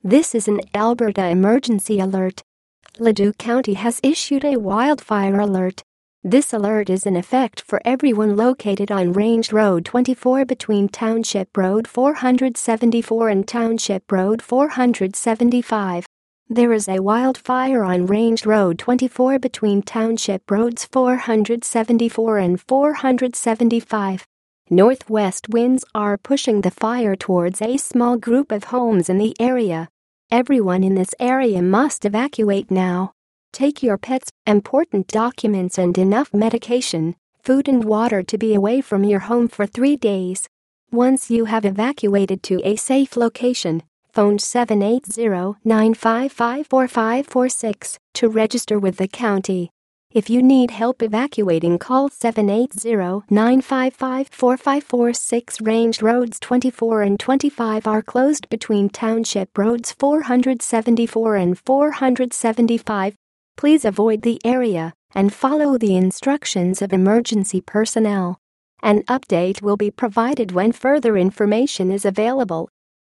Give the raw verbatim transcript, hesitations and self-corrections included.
This is an Alberta emergency alert. Leduc County has issued a wildfire alert. This alert is in effect for everyone located on Range Road twenty-four between Township Road four seventy-four and Township Road four seventy-five. There is a wildfire on Range Road twenty-four between Township Roads four seventy-four and four seventy-five. Northwest winds are pushing the fire towards a small group of homes in the area. Everyone in this area must evacuate now. Take your pets, important documents and enough medication, food and water to be away from your home for three days. Once you have evacuated to a safe location, phone seven eight zero, nine five five, four five four six to register with the county. If you need help evacuating, call seven eight zero, nine five five, four five four six. Range Roads twenty-four and twenty-five are closed between Township Roads four seventy-four and four seventy-five. Please avoid the area and follow the instructions of emergency personnel. An update will be provided when further information is available.